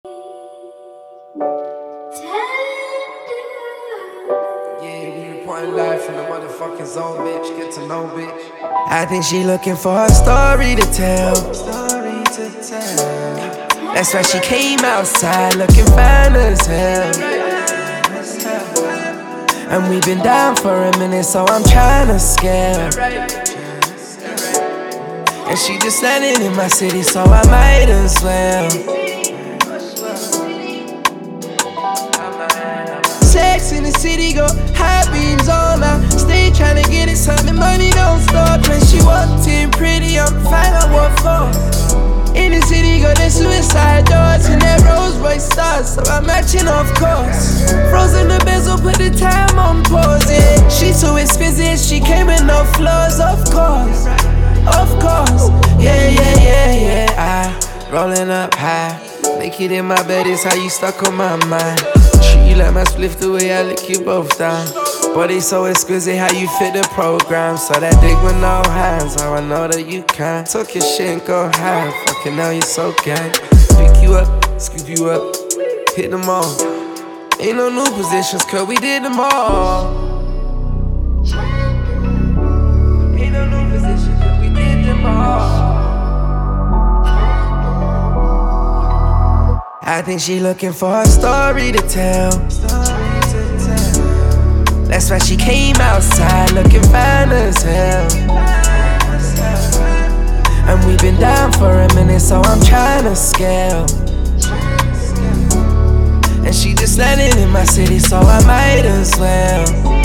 Yeah, we reporting live from the motherfucking zone, bitch. Get to know, bitch. I think she looking for a story to tell. That's why she came outside looking fine as hell. And we been down for a minute, so I'm tryna scale. And she just landed in my city, so I might as well. Sex in the city, go high beams all night. Stay tryna get it, something money don't stop. When she walked in pretty, I'm fine, I what for? In the city, got the suicide doors and that Rolls Royce stars, so I'm matching of course. Frozen the bezel, put the time on pause, yeah. She so exquisite, she came with no flaws, of course. Of course, yeah, yeah, yeah, yeah. I rolling up high, naked in my bed is how you stuck on my mind. Treat you like my spliff the way I lick you both down. Body so exquisite how you fit the program. So that dick with no hands, how I know that you can. Took your shit and go high, fucking now you so gang. Pick you up, scoop you up, hit them all. Ain't no new positions, cause we did them all. Ain't no new positions, cause we did them all. I think she looking for a story to tell. That's why she came outside looking fine as hell. And we been down for a minute, so I'm tryna scale. And she just landed in my city, so I might as well.